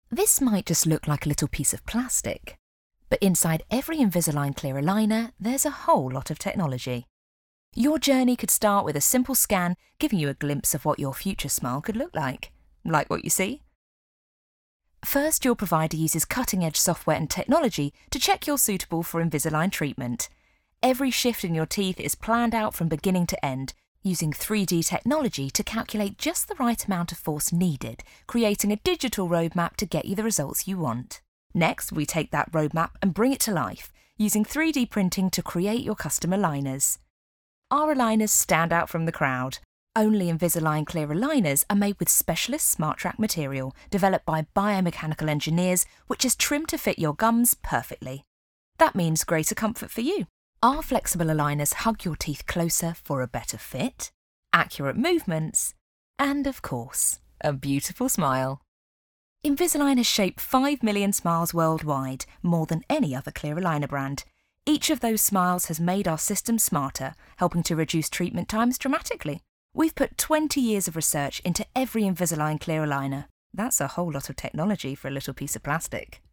This might just look like a little piece of plastic, but inside every Invisalign clear aligner, there's a whole lot of technology. Your journey could start with a simple scan, giving you a glimpse of what your future smile could look like. Like what you see? First, your provider uses cutting-edge software and technology to check you're suitable for Invisalign treatment. Every shift in your teeth is planned out from beginning to end, using 3D technology to calculate just the right amount of force needed, creating a digital roadmap to get you the results you want. Next, we take that roadmap and bring it to life, using 3D printing to create your custom aligners. Our aligners stand out from the crowd. Only Invisalign clear aligners are made with specialist SmartTrack material developed by biomechanical engineers, which is trimmed to fit your gums perfectly. That means greater comfort for you. Our flexible aligners hug your teeth closer for a better fit, accurate movements, and of course, a beautiful smile. Invisalign has shaped 5 million smiles worldwide, more than any other clear aligner brand. Each of those smiles has made our system smarter, helping to reduce treatment times dramatically. We've put 20 years of research into every Invisalign clear aligner. That's a whole lot of technology for a little piece of plastic.